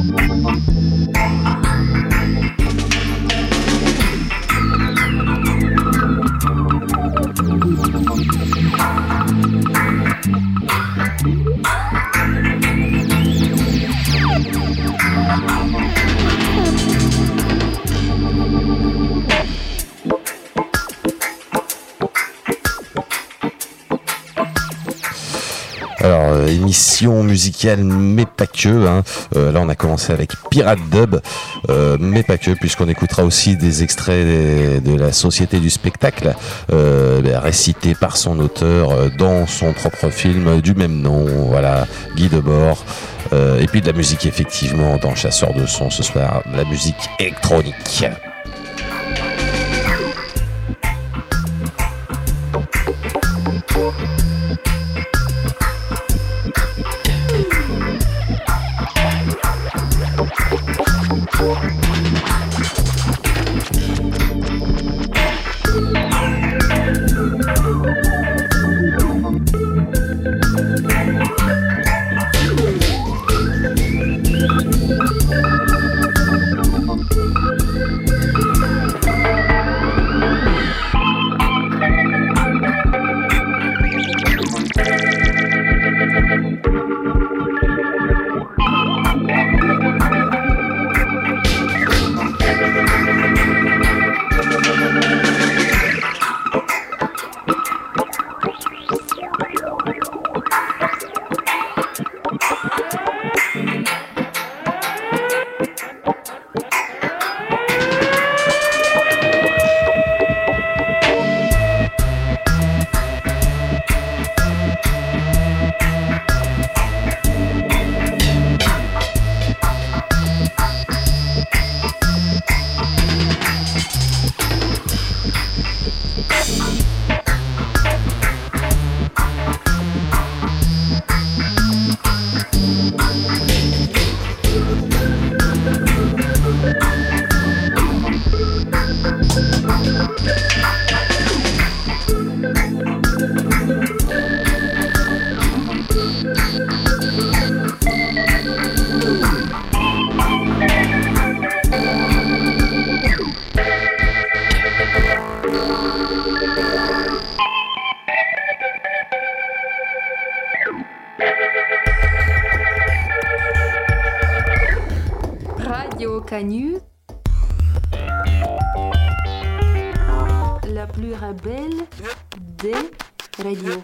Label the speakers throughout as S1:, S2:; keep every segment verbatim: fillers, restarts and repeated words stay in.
S1: Alors, émission musicale, mais pas que. Hein. Euh, là, on a commencé avec Pirate Dub, euh, mais pas que, puisqu'on écoutera aussi des extraits des, de la Société du spectacle, euh, récités par son auteur euh, dans son propre film du même nom. Voilà, Guy Debord. Euh, et puis de la musique, effectivement, dans Chasseur de son ce soir, de la musique électronique.
S2: Radio Canu, la plus rebelle des radios.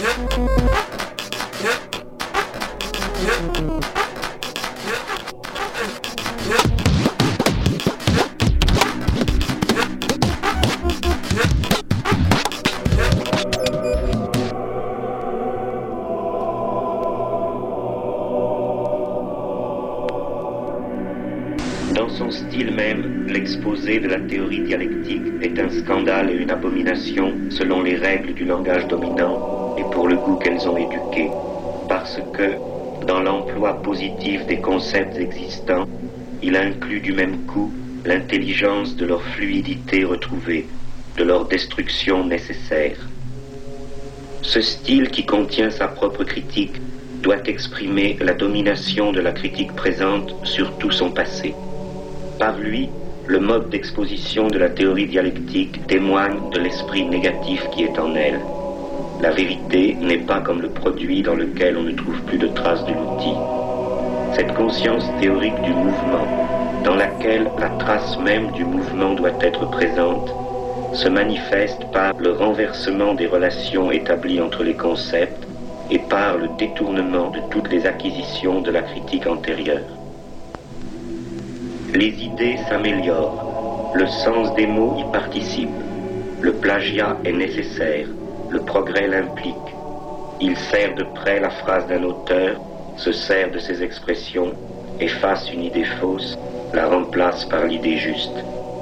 S3: Dans son style même, l'exposé de la théorie dialectique est un scandale et une abomination selon les règles du langage dominant et pour le goût qu'elles ont éduqué, parce que, dans l'emploi positif des concepts existants, il inclut du même coup l'intelligence de leur fluidité retrouvée, de leur destruction nécessaire. Ce style qui contient sa propre critique doit exprimer la domination de la critique présente sur tout son passé. Par lui, le mode d'exposition de la théorie dialectique témoigne de l'esprit négatif qui est en elle. La vérité n'est pas comme le produit dans lequel on ne trouve plus de traces de l'outil. Cette conscience théorique du mouvement, dans laquelle la trace même du mouvement doit être présente, se manifeste par le renversement des relations établies entre les concepts et par le détournement de toutes les acquisitions de la critique antérieure. Les idées s'améliorent, le sens des mots y participe, le plagiat est nécessaire, le progrès l'implique. Il sert de près la phrase d'un auteur, se sert de ses expressions, efface une idée fausse, la remplace par l'idée juste.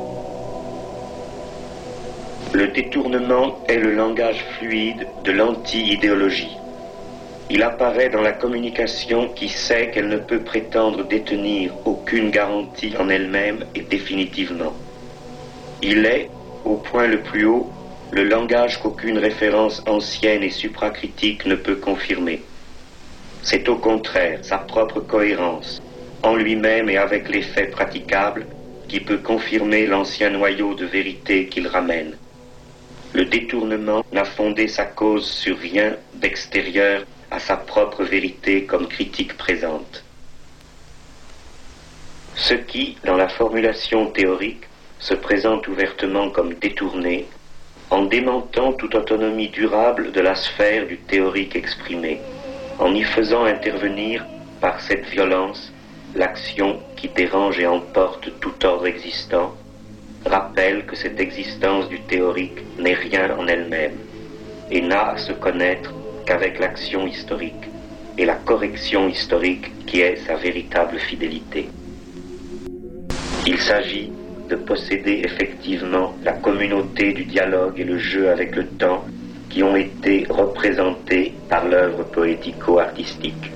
S3: Le détournement est le langage fluide de l'anti-idéologie. Il apparaît dans la communication qui sait qu'elle ne peut prétendre détenir aucune garantie en elle-même et définitivement. Il est, au point le plus haut, le langage qu'aucune référence ancienne et supracritique ne peut confirmer. C'est au contraire sa propre cohérence, en lui-même et avec les faits praticables, qui peut confirmer l'ancien noyau de vérité qu'il ramène. Le détournement n'a fondé sa cause sur rien d'extérieur à sa propre vérité comme critique présente. Ce qui, dans la formulation théorique, se présente ouvertement comme détourné, en démentant toute autonomie durable de la sphère du théorique exprimé, en y faisant intervenir, par cette violence, l'action qui dérange et emporte tout ordre existant, rappelle que cette existence du théorique n'est rien en elle-même, et n'a à se connaître qu'avec l'action historique et la correction historique qui est sa véritable fidélité. Il s'agit de posséder effectivement la communauté du dialogue et le jeu avec le temps qui ont été représentés par l'œuvre poético-artistique.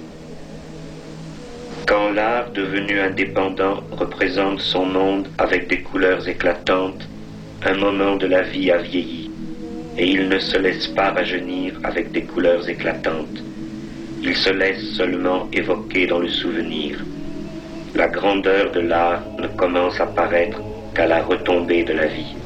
S3: Quand l'art devenu indépendant représente son monde avec des couleurs éclatantes, un moment de la vie a vieilli, et il ne se laisse pas rajeunir avec des couleurs éclatantes. Il se laisse seulement évoquer dans le souvenir. La grandeur de l'art ne commence à paraître qu'à la retombée de la vie.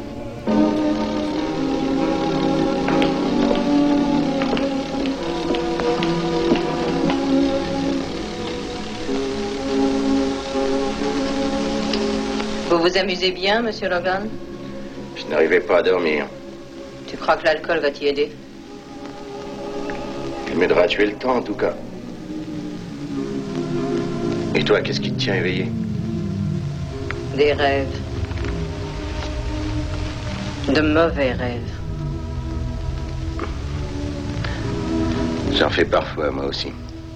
S4: Vous vous amusez bien, monsieur Logan?
S5: Je n'arrivais pas à dormir.
S4: Tu crois que l'alcool va t'y aider?
S5: Il m'aidera à tuer le temps, en tout cas. Et toi, qu'est-ce qui te tient éveillé?
S4: Des rêves. De mauvais rêves.
S5: J'en fais parfois, moi aussi.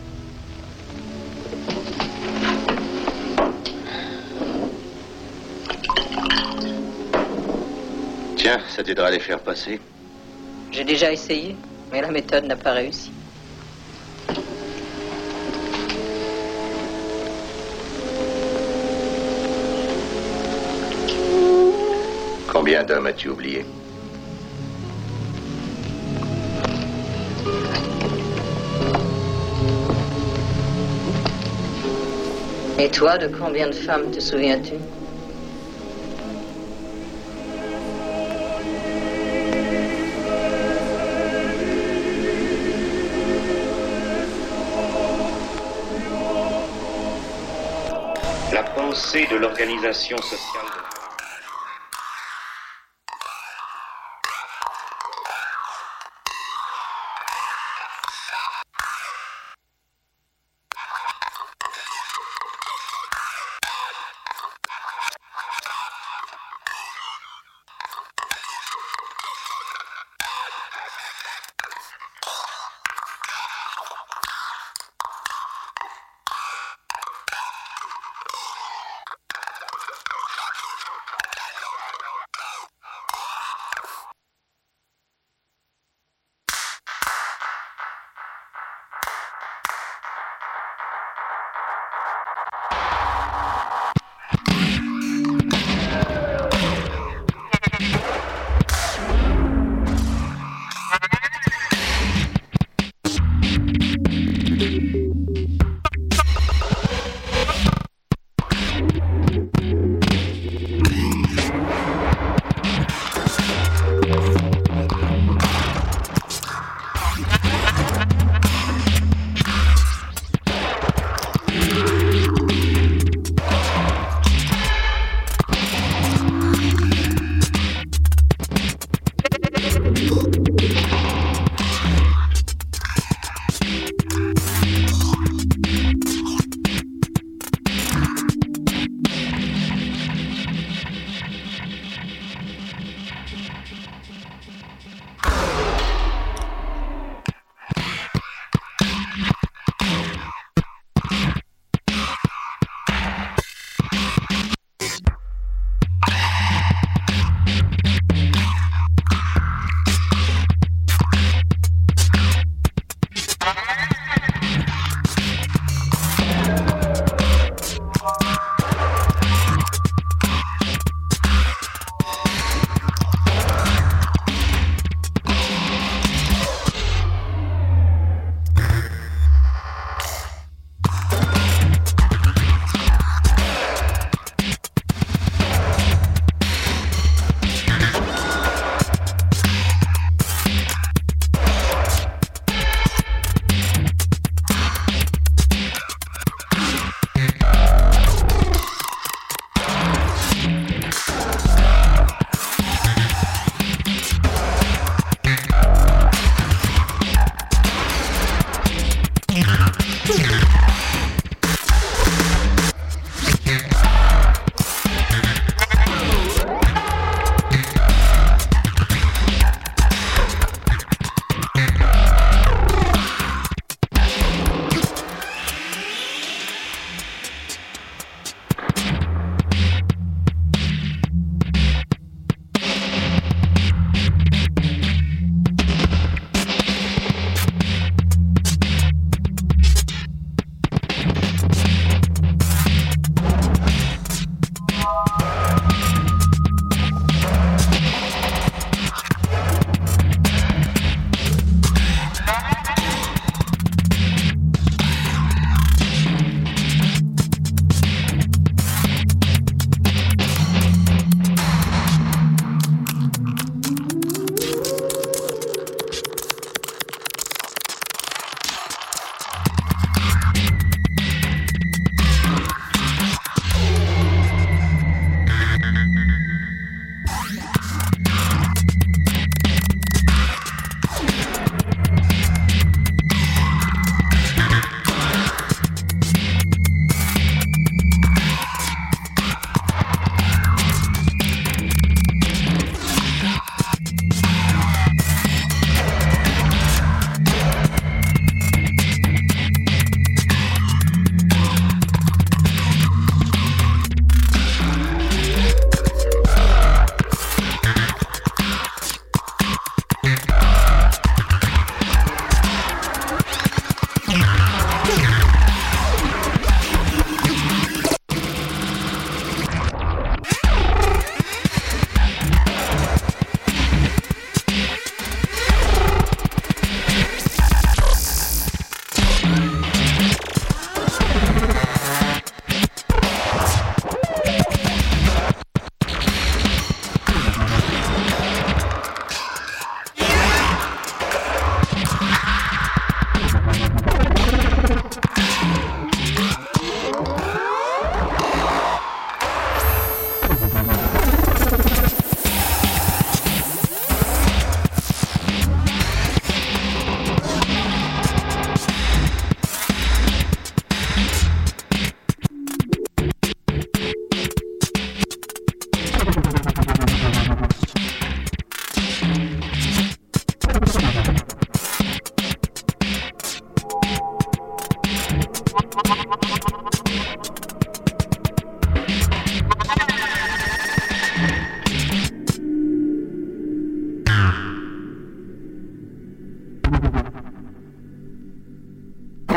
S5: Tiens, ça t'aidera à les faire passer.
S4: J'ai déjà essayé, mais la méthode n'a pas réussi.
S5: Combien d'hommes as-tu oublié?
S4: Et toi, de combien de femmes te souviens-tu?
S3: La pensée de l'organisation sociale de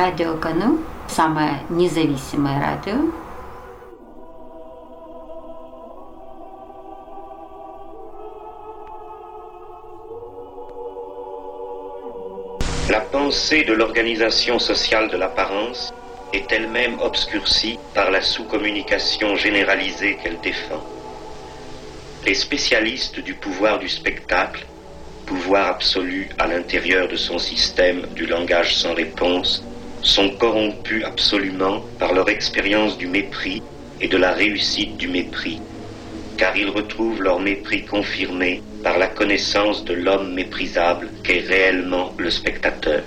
S2: Радио Кану, самое независимое радио.
S3: La pensée de l'organisation sociale de l'apparence est elle-même obscurcie par la sous-communication généralisée qu'elle défend. Les spécialistes du pouvoir du spectacle, pouvoir absolu à l'intérieur de son système du langage sans réponse, sont corrompus absolument par leur expérience du mépris et de la réussite du mépris, car ils retrouvent leur mépris confirmé par la connaissance de l'homme méprisable qu'est réellement le spectateur.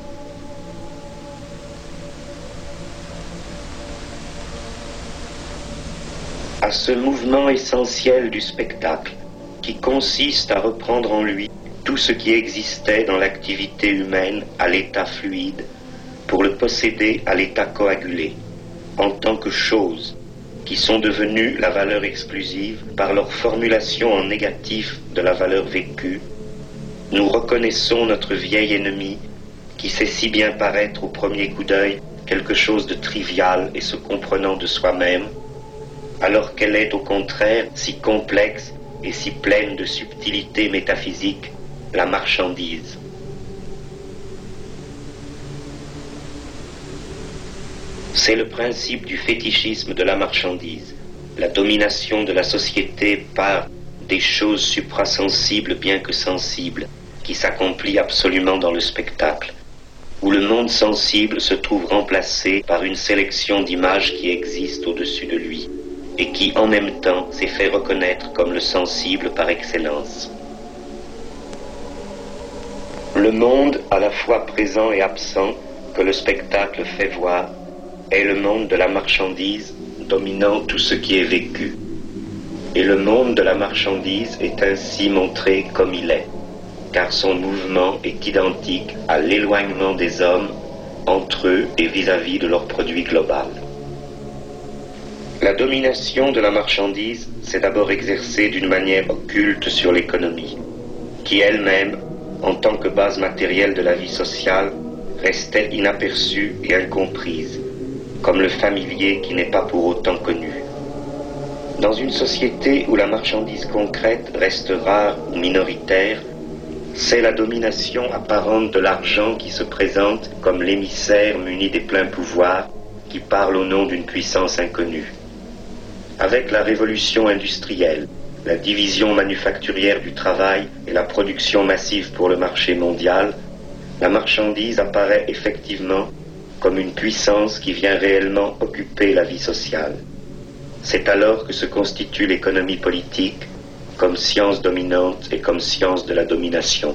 S3: À ce mouvement essentiel du spectacle, qui consiste à reprendre en lui tout ce qui existait dans l'activité humaine à l'état fluide, pour le posséder à l'état coagulé, en tant que choses, qui sont devenues la valeur exclusive par leur formulation en négatif de la valeur vécue, nous reconnaissons notre vieil ennemi qui sait si bien paraître au premier coup d'œil quelque chose de trivial et se comprenant de soi-même, alors qu'elle est au contraire si complexe et si pleine de subtilité métaphysique, la marchandise. C'est le principe du fétichisme de la marchandise, la domination de la société par des choses suprasensibles bien que sensibles, qui s'accomplit absolument dans le spectacle, où le monde sensible se trouve remplacé par une sélection d'images qui existent au-dessus de lui, et qui en même temps s'est fait reconnaître comme le sensible par excellence. Le monde, à la fois présent et absent, que le spectacle fait voir, est le monde de la marchandise dominant tout ce qui est vécu. Et le monde de la marchandise est ainsi montré comme il est, car son mouvement est identique à l'éloignement des hommes entre eux et vis-à-vis de leur produit global. La domination de la marchandise s'est d'abord exercée d'une manière occulte sur l'économie, qui elle-même, en tant que base matérielle de la vie sociale, restait inaperçue et incomprise, comme le familier qui n'est pas pour autant connu. Dans une société où la marchandise concrète reste rare ou minoritaire, c'est la domination apparente de l'argent qui se présente comme l'émissaire muni des pleins pouvoirs qui parle au nom d'une puissance inconnue. Avec la révolution industrielle, la division manufacturière du travail et la production massive pour le marché mondial, la marchandise apparaît effectivement comme une puissance qui vient réellement occuper la vie sociale. C'est alors que se constitue l'économie politique comme science dominante et comme science de la domination.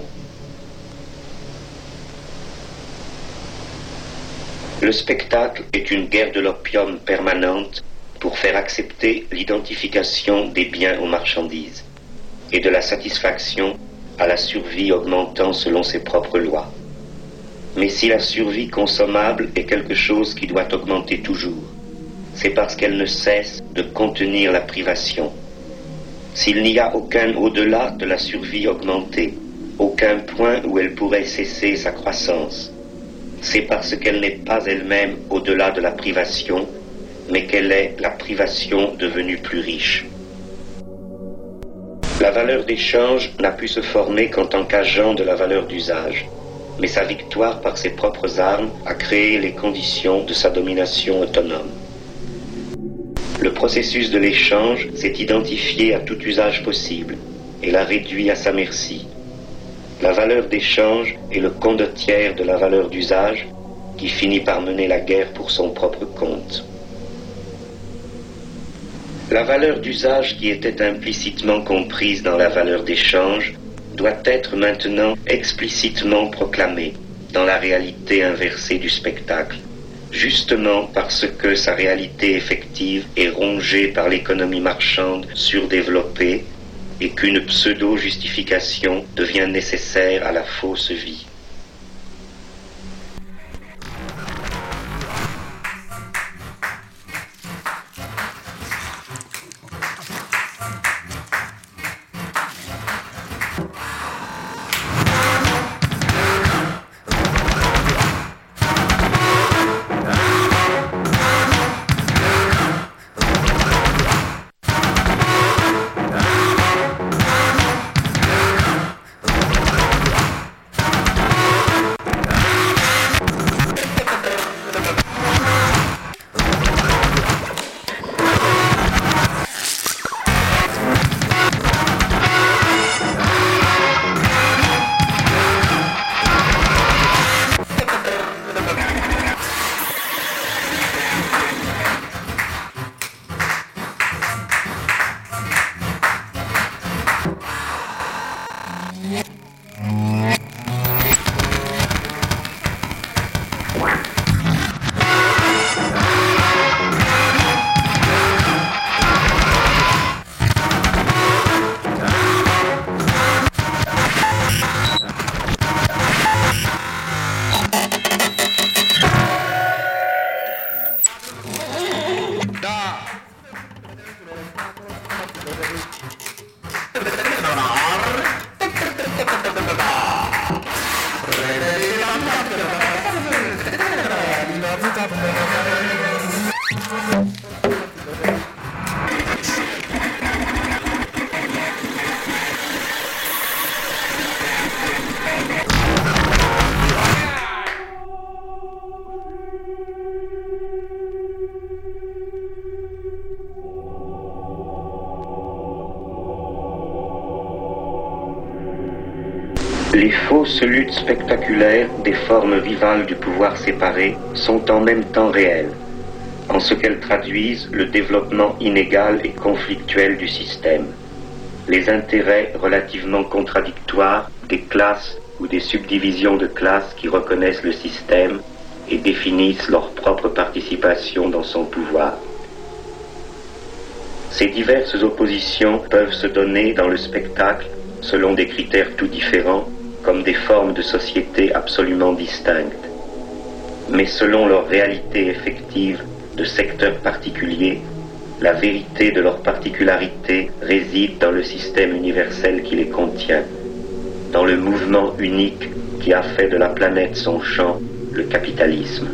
S3: Le spectacle est une guerre de l'opium permanente pour faire accepter l'identification des biens aux marchandises et de la satisfaction à la survie augmentant selon ses propres lois. Mais si la survie consommable est quelque chose qui doit augmenter toujours, c'est parce qu'elle ne cesse de contenir la privation. S'il n'y a aucun au-delà de la survie augmentée, aucun point où elle pourrait cesser sa croissance, c'est parce qu'elle n'est pas elle-même au-delà de la privation, mais qu'elle est la privation devenue plus riche. La valeur d'échange n'a pu se former qu'en tant qu'agent de la valeur d'usage, mais sa victoire par ses propres armes a créé les conditions de sa domination autonome. Le processus de l'échange s'est identifié à tout usage possible et l'a réduit à sa merci. La valeur d'échange est le condottière de la valeur d'usage qui finit par mener la guerre pour son propre compte. La valeur d'usage qui était implicitement comprise dans la valeur d'échange doit être maintenant explicitement proclamée dans la réalité inversée du spectacle, justement parce que sa réalité effective est rongée par l'économie marchande surdéveloppée et qu'une pseudo-justification devient nécessaire à la fausse vie. Les fausses luttes spectaculaires des formes vivales du pouvoir séparé sont en même temps réelles, en ce qu'elles traduisent le développement inégal et conflictuel du système, les intérêts relativement contradictoires des classes ou des subdivisions de classes qui reconnaissent le système et définissent leur propre participation dans son pouvoir. Ces diverses oppositions peuvent se donner dans le spectacle selon des critères tout différents, comme des formes de société absolument distinctes. Mais selon leur réalité effective de secteurs particuliers, la vérité de leur particularité réside dans le système universel qui les contient, dans le mouvement unique qui a fait de la planète son champ, le capitalisme.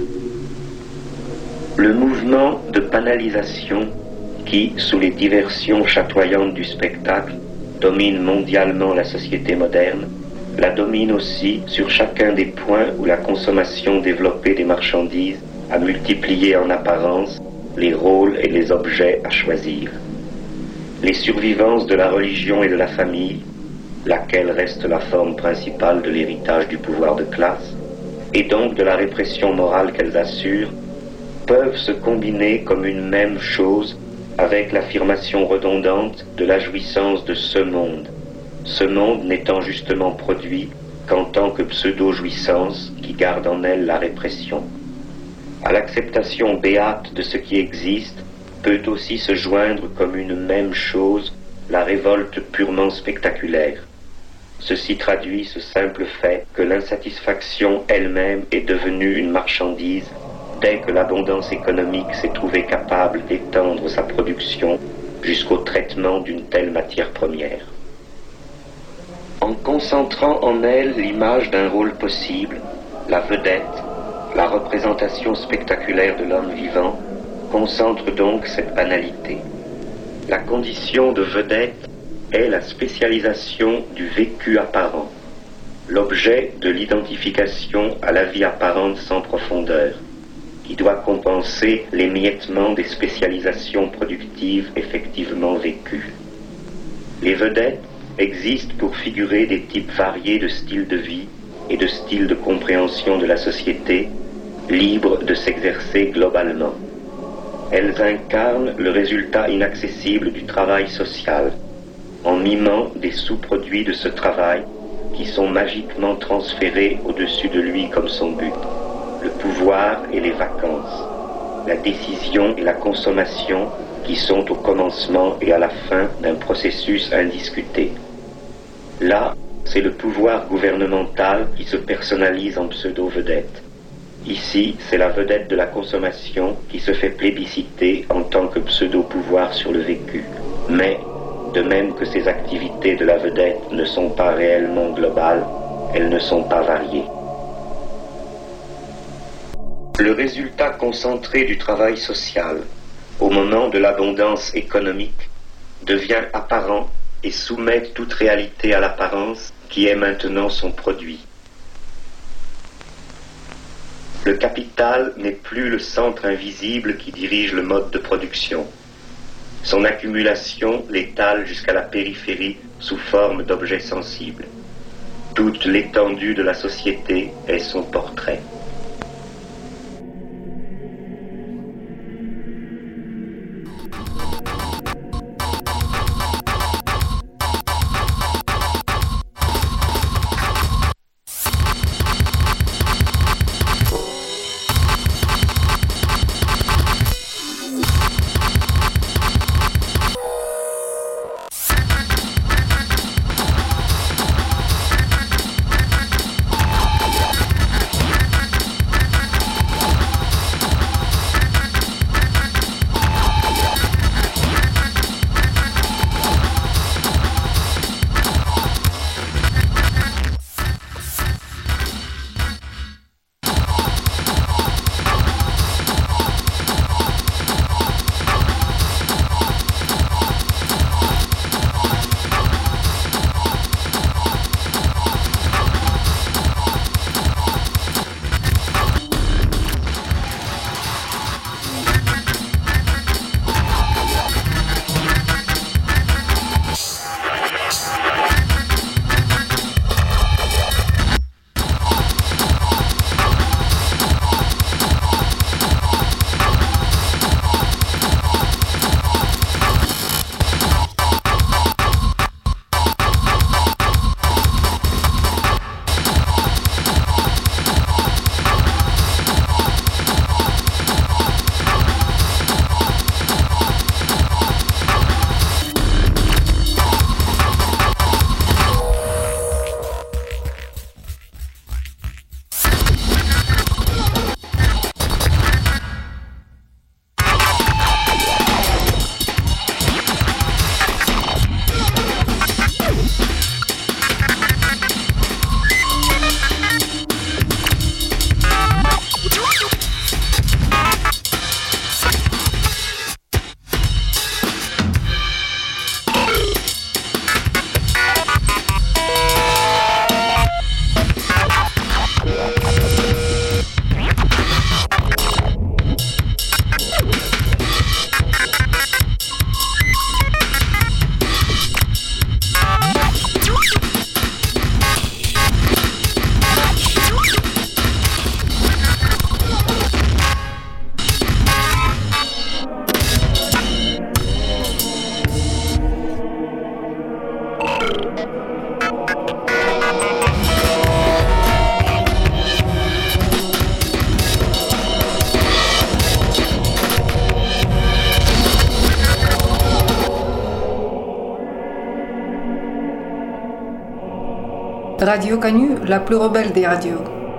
S3: Le mouvement de banalisation qui, sous les diversions chatoyantes du spectacle, domine mondialement la société moderne, la domine aussi sur chacun des points où la consommation développée des marchandises a multiplié en apparence les rôles et les objets à choisir. Les survivances de la religion et de la famille, laquelle reste la forme principale de l'héritage du pouvoir de classe, et donc de la répression morale qu'elles assurent, peuvent se combiner comme une même chose avec l'affirmation redondante de la jouissance de ce monde, ce monde n'étant justement produit qu'en tant que pseudo-jouissance qui garde en elle la répression. À l'acceptation béate de ce qui existe peut aussi se joindre comme une même chose la révolte purement spectaculaire. Ceci traduit ce simple fait que l'insatisfaction elle-même est devenue une marchandise dès que l'abondance économique s'est trouvée capable d'étendre sa production jusqu'au traitement d'une telle matière première. En concentrant en elle l'image d'un rôle possible, la vedette, la représentation spectaculaire de l'homme vivant, concentre donc cette banalité. La condition de vedette est la spécialisation du vécu apparent, l'objet de l'identification à la vie apparente sans profondeur, qui doit compenser l'émiettement des spécialisations productives effectivement vécues. Les vedettes existent pour figurer des types variés de styles de vie et de styles de compréhension de la société, libres de s'exercer globalement. Elles incarnent le résultat inaccessible du travail social, en mimant des sous-produits de ce travail qui sont magiquement transférés au-dessus de lui comme son but. Le pouvoir et les vacances, la décision et la consommation qui sont au commencement et à la fin d'un processus indiscuté. Là, c'est le pouvoir gouvernemental qui se personnalise en pseudo-vedette. Ici, c'est la vedette de la consommation qui se fait plébisciter en tant que pseudo-pouvoir sur le vécu. Mais, de même que ces activités de la vedette ne sont pas réellement globales, elles ne sont pas variées. Le résultat concentré du travail social, au moment de l'abondance économique, devient apparent et soumet toute réalité à l'apparence qui est maintenant son produit. Le capital n'est plus le centre invisible qui dirige le mode de production. Son accumulation l'étale jusqu'à la périphérie sous forme d'objets sensibles. Toute l'étendue de la société est son portrait.
S6: Radio Canu, la plus rebelle des radios.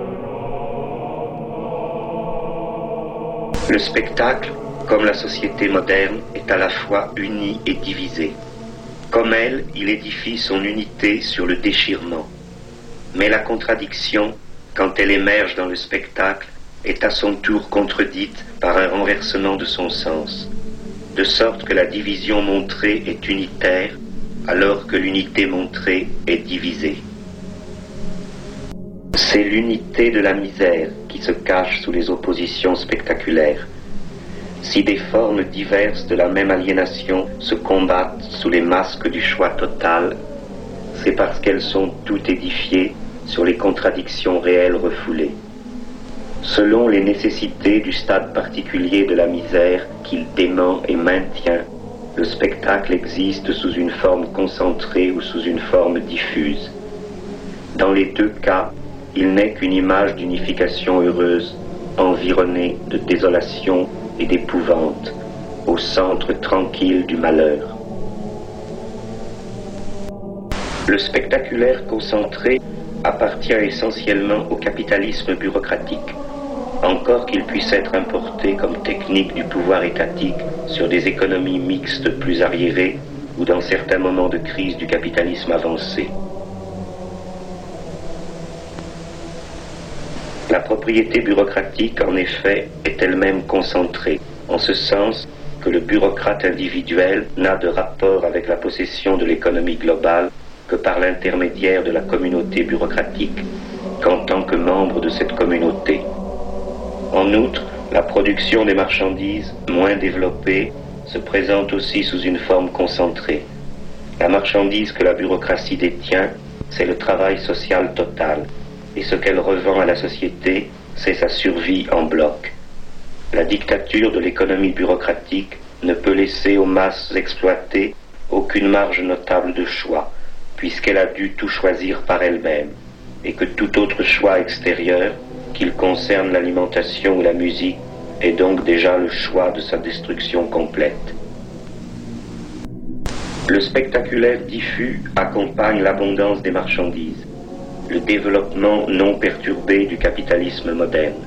S3: Le spectacle, comme la société moderne, est à la fois uni et divisé. Comme elle, il édifie son unité sur le déchirement. Mais la contradiction, quand elle émerge dans le spectacle, est à son tour contredite par un renversement de son sens, de sorte que la division montrée est unitaire, alors que l'unité montrée est divisée. C'est l'unité de la misère qui se cache sous les oppositions spectaculaires. Si des formes diverses de la même aliénation se combattent sous les masques du choix total, c'est parce qu'elles sont toutes édifiées sur les contradictions réelles refoulées. Selon les nécessités du stade particulier de la misère qu'il dément et maintient, le spectacle existe sous une forme concentrée ou sous une forme diffuse. Dans les deux cas, il n'est qu'une image d'unification heureuse, environnée de désolation et d'épouvante, au centre tranquille du malheur. Le spectaculaire concentré appartient essentiellement au capitalisme bureaucratique, encore qu'il puisse être importé comme technique du pouvoir étatique sur des économies mixtes plus arriérées ou dans certains moments de crise du capitalisme avancé. La propriété bureaucratique, en effet, est elle-même concentrée, en ce sens que le bureaucrate individuel n'a de rapport avec la possession de l'économie globale que par l'intermédiaire de la communauté bureaucratique, qu'en tant que membre de cette communauté. En outre, la production des marchandises, moins développée, se présente aussi sous une forme concentrée. La marchandise que la bureaucratie détient, c'est le travail social total, et ce qu'elle revend à la société, c'est sa survie en bloc. La dictature de l'économie bureaucratique ne peut laisser aux masses exploitées aucune marge notable de choix, puisqu'elle a dû tout choisir par elle-même, et que tout autre choix extérieur, qu'il concerne l'alimentation ou la musique, est donc déjà le choix de sa destruction complète. Le spectaculaire diffus accompagne l'abondance des marchandises, le développement non perturbé du capitalisme moderne.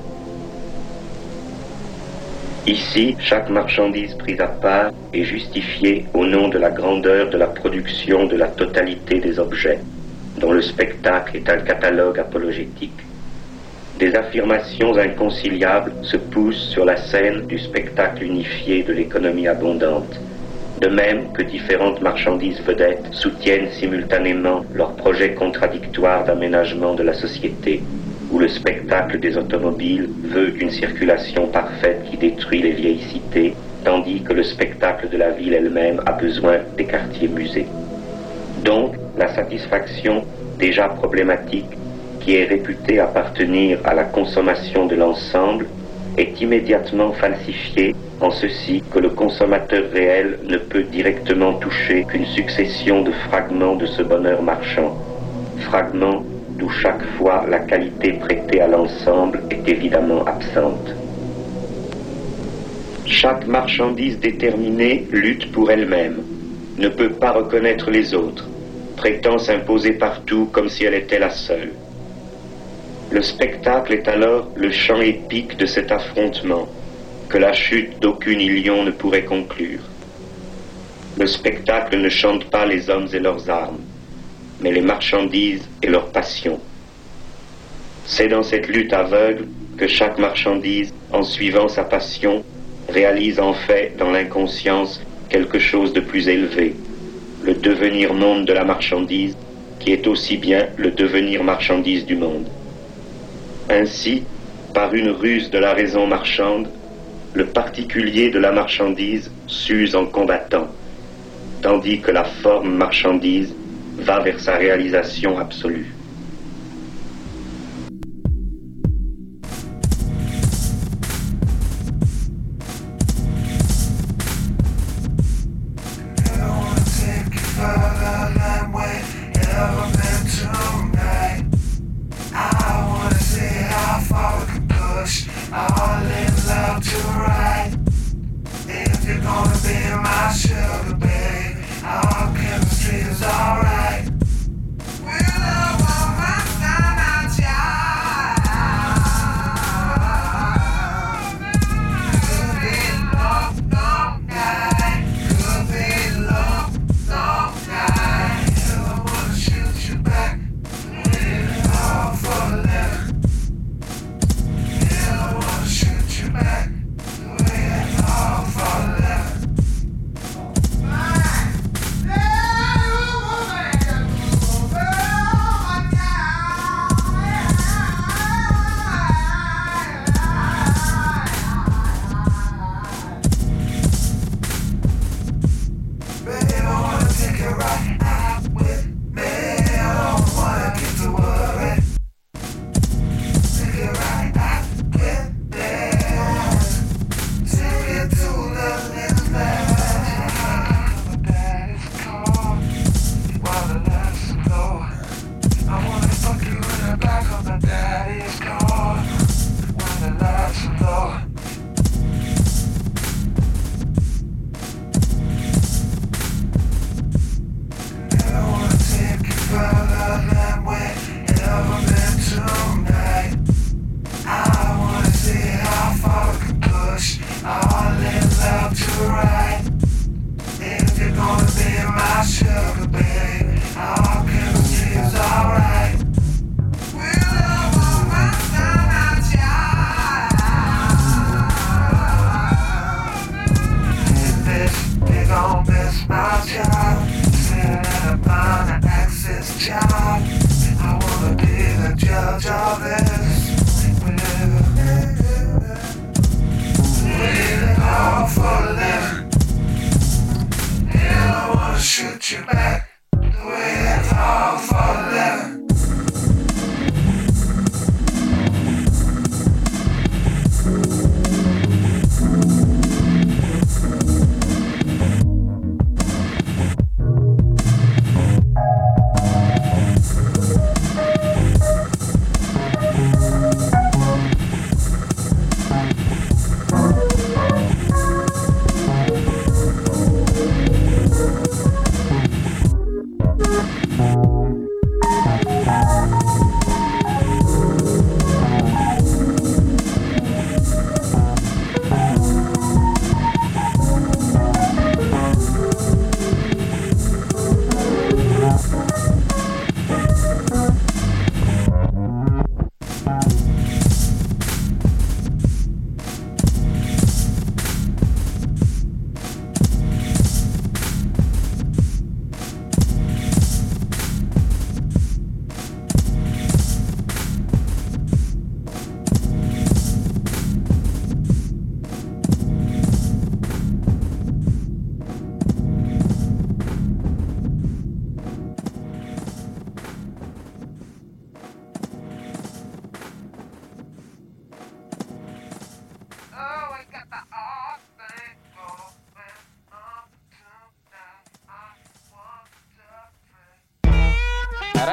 S3: Ici, chaque marchandise prise à part est justifiée au nom de la grandeur de la production de la totalité des objets, dont le spectacle est un catalogue apologétique. Des affirmations inconciliables se poussent sur la scène du spectacle unifié de l'économie abondante, de même que différentes marchandises vedettes soutiennent simultanément leurs projets contradictoires d'aménagement de la société, où le spectacle des automobiles veut une circulation parfaite qui détruit les vieilles cités, tandis que le spectacle de la ville elle-même a besoin des quartiers musées. Donc, la satisfaction, déjà problématique, qui est réputée appartenir à la consommation de l'ensemble, est immédiatement falsifiée en ceci que le consommateur réel ne peut directement toucher qu'une succession de fragments de ce bonheur marchand, fragments d'où chaque fois la qualité prêtée à l'ensemble est évidemment absente. Chaque marchandise déterminée lutte pour elle-même, ne peut pas reconnaître les autres, prétend s'imposer partout comme si elle était la seule. Le spectacle est alors le chant épique de cet affrontement, que la chute d'aucun ilion ne pourrait conclure. Le spectacle ne chante pas les hommes et leurs armes, mais les marchandises et leurs passions. C'est dans cette lutte aveugle que chaque marchandise, en suivant sa passion, réalise en fait dans l'inconscience quelque chose de plus élevé, le devenir monde de la marchandise, qui est aussi bien le devenir marchandise du monde. Ainsi, par une ruse de la raison marchande, le particulier de la marchandise s'use en combattant, tandis que la forme marchandise va vers sa réalisation absolue.
S7: All in love to right. If you're gonna be my sugar babe, our chemistry is alright. We'll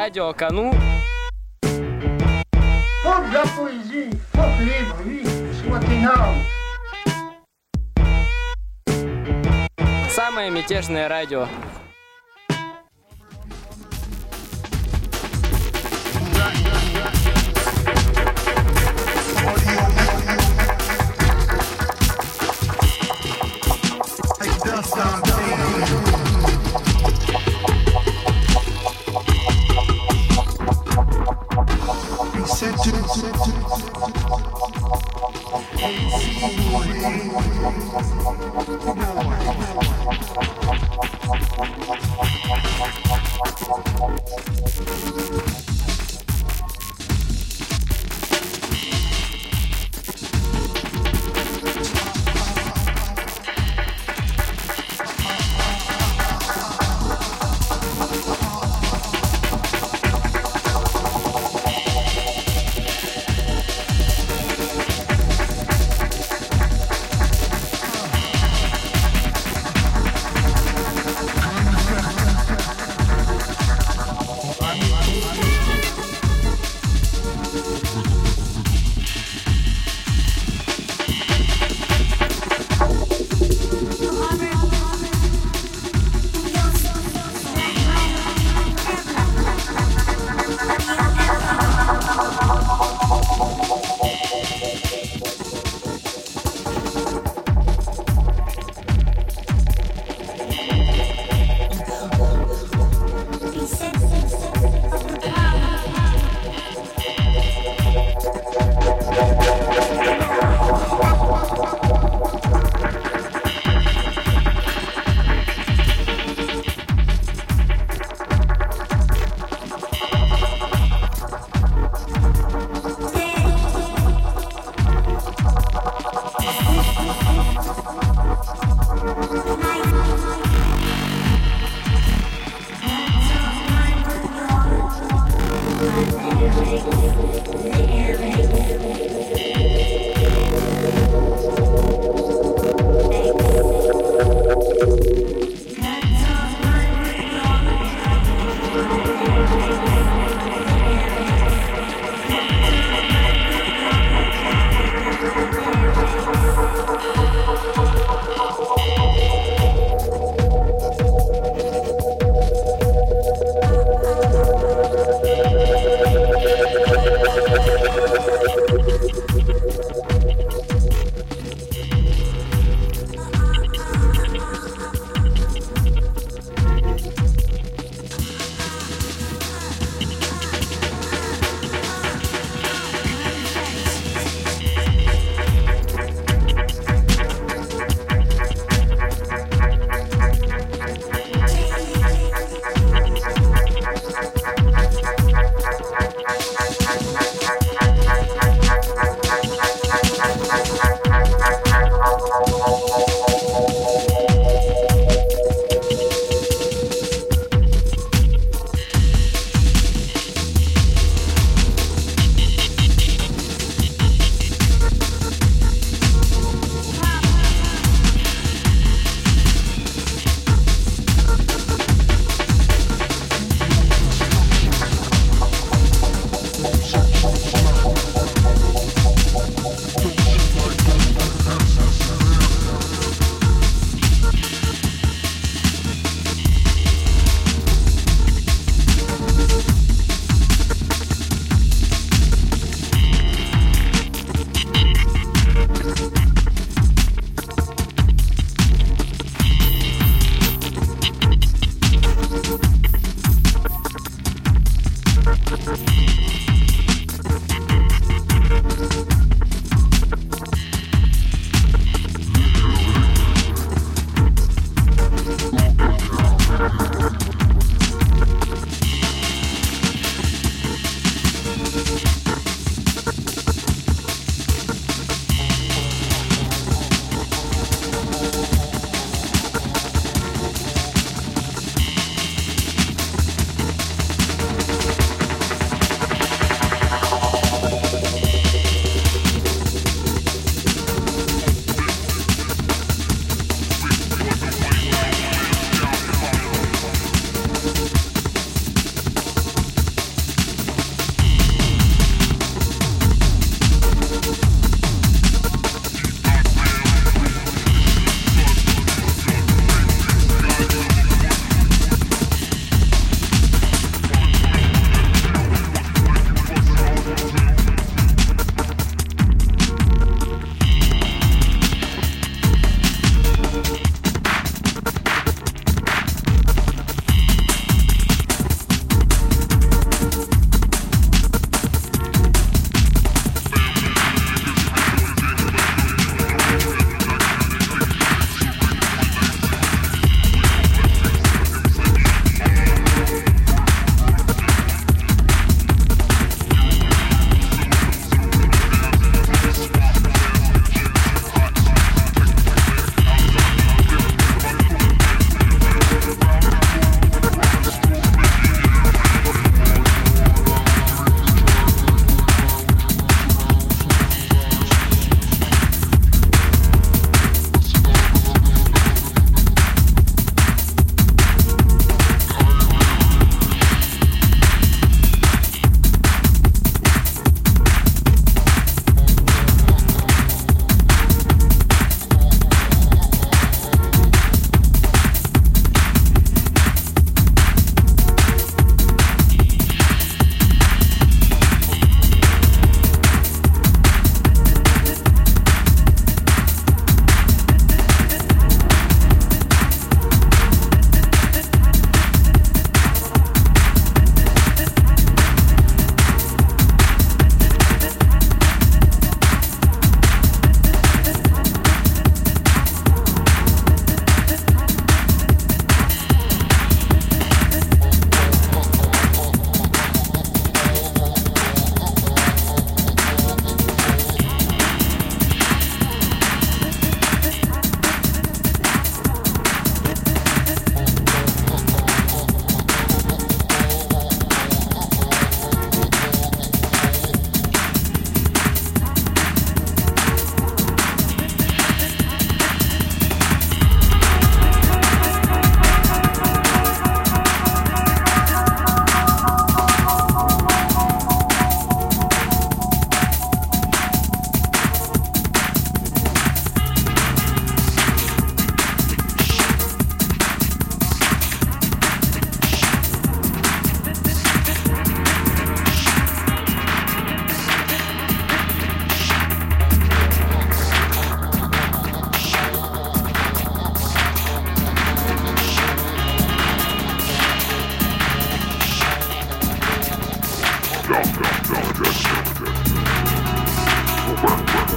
S8: Радио Кану.
S9: Faut de la poésie, faut que les bruits soient énormes.
S8: Самое мятежное радио.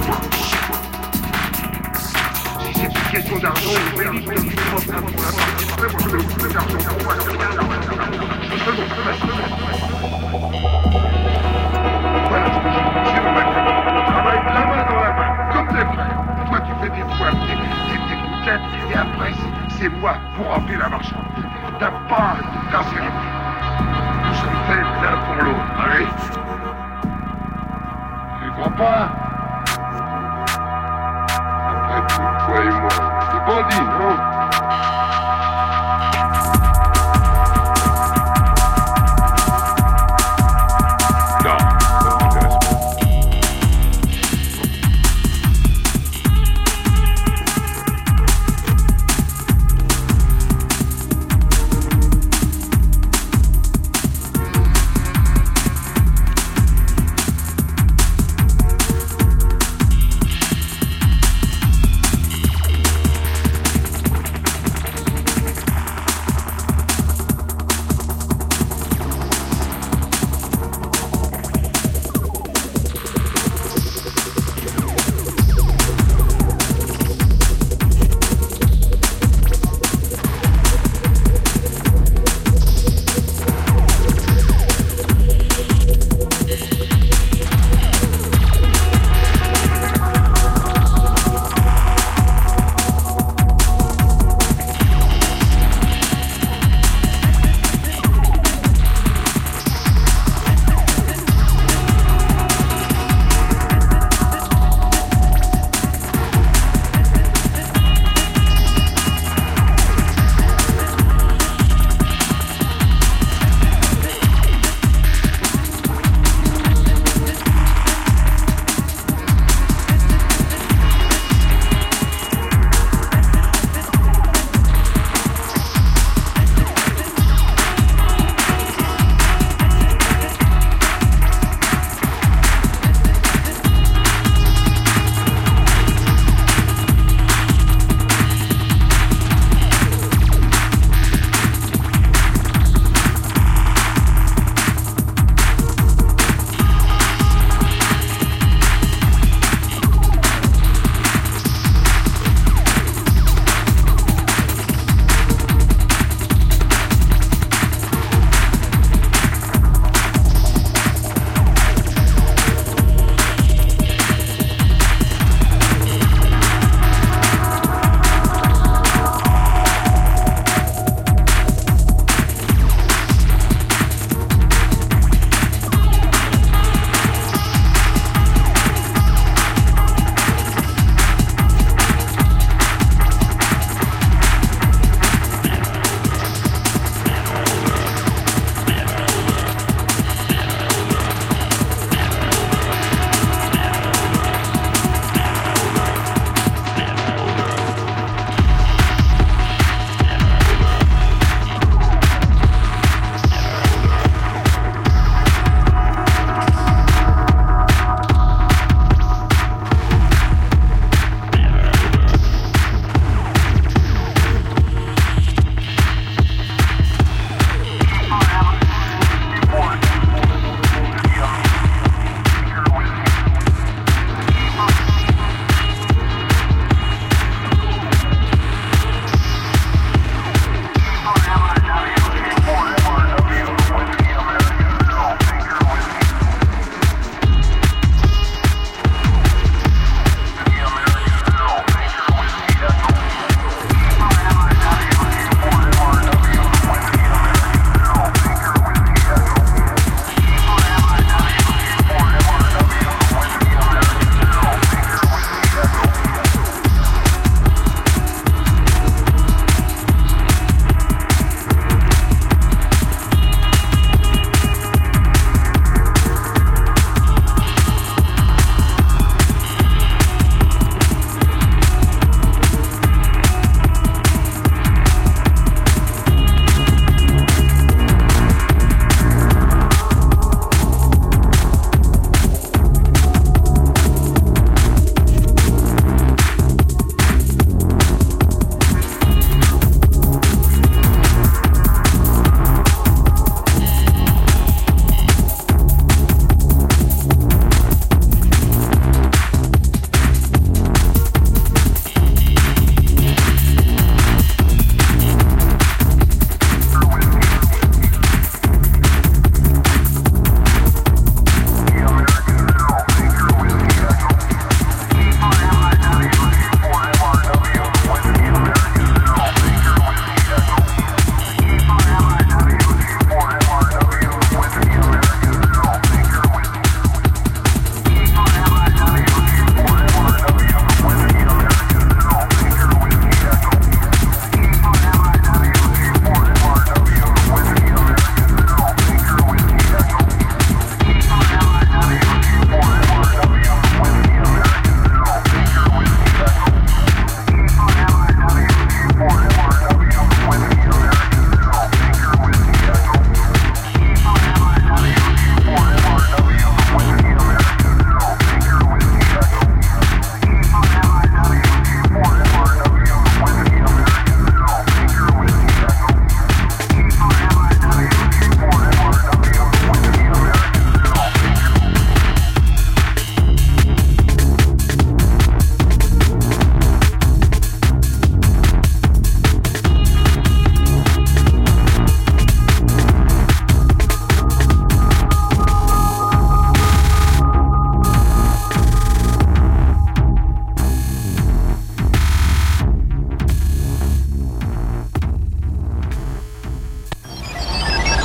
S7: Si c'est une question d'argent, il mérite de vivre pour la participation. Moi, je vais vous faire l'argent pour moi. Je fais mon voilà ce que je dis. C'est mon maître. On travaille la main dans la main, comme des frères. Toi, tu fais des fois tes, tes, tes couchettes, et après, c'est moi pour remplir la marchande. T'as pas à te casser les pieds. Nous sommes faits l'un pour l'autre. Allez. Tu crois pas? Après tout, toi et moi, des bandits, non?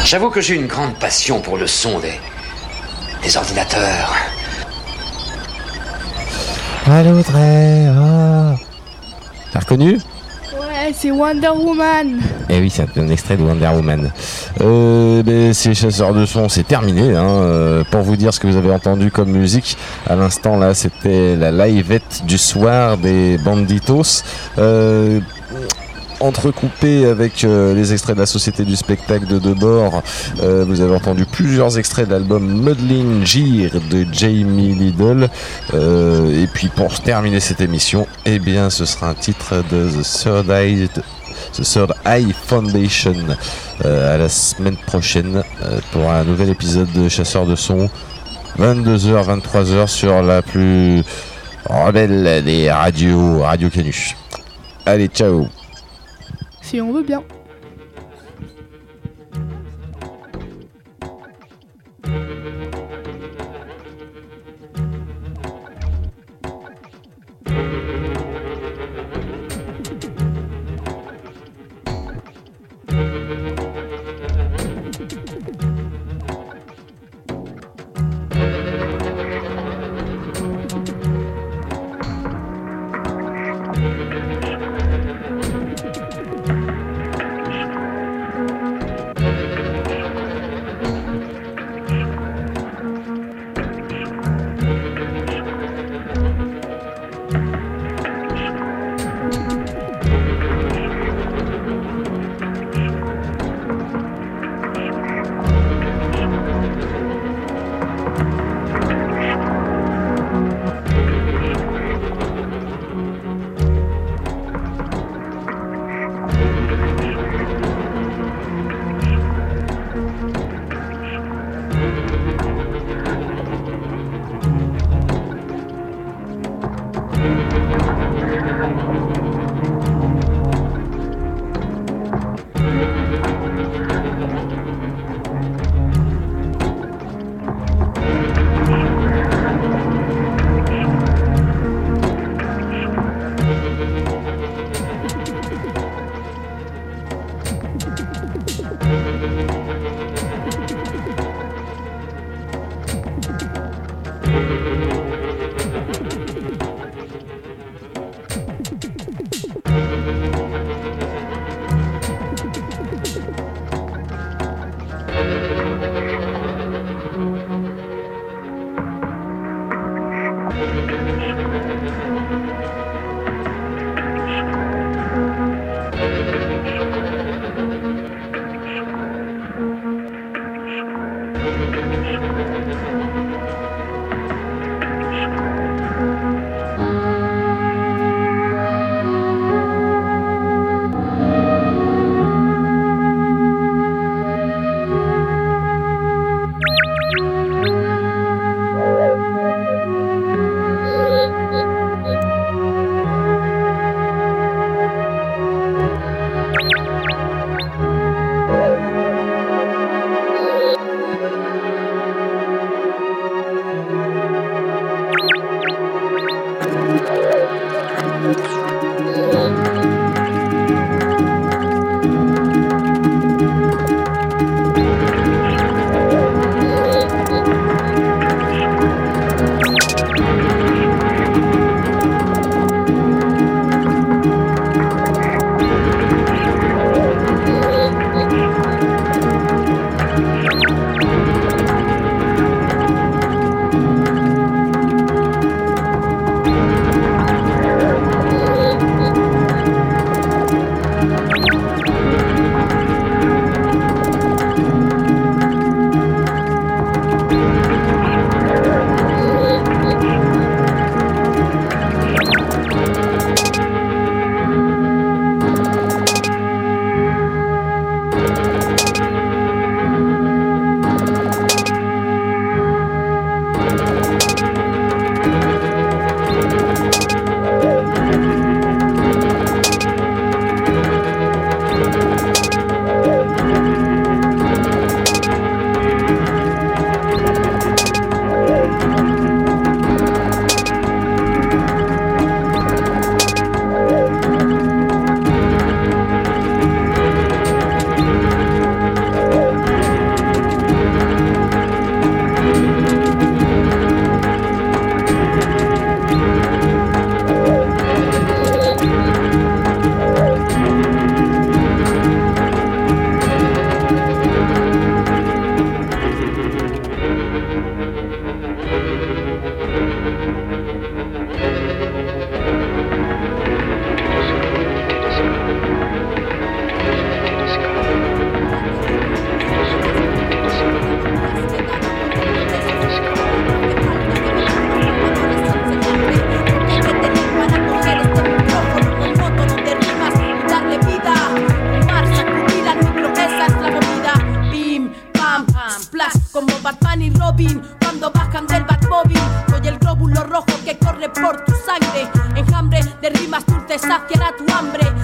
S8: J'avoue que j'ai une grande passion pour le son des, des ordinateurs.
S1: Allô, Dre, oh. T'as reconnu ?
S10: Ouais, c'est Wonder Woman.
S1: Eh oui, c'est un extrait de Wonder Woman. Euh, ben, ces chasseurs de son, c'est terminé. Hein. Euh, pour vous dire ce que vous avez entendu comme musique, à l'instant là, c'était la livette du soir des Banditos. Euh, entrecoupé avec euh, les extraits de la Société du Spectacle de Debord. Euh, vous avez entendu plusieurs extraits de l'album Muddling Gear de Jamie Lidl. Euh, et puis pour terminer cette émission, eh bien ce sera un titre de The Third Eye, The Third Eye Foundation. Euh, à la semaine prochaine euh, pour un nouvel épisode de Chasseurs de Son. vingt-deux heures, vingt-trois heures sur la plus rebelle des radios, Radio Canu. Allez, ciao.
S10: Si on veut bien.
S11: Thank you.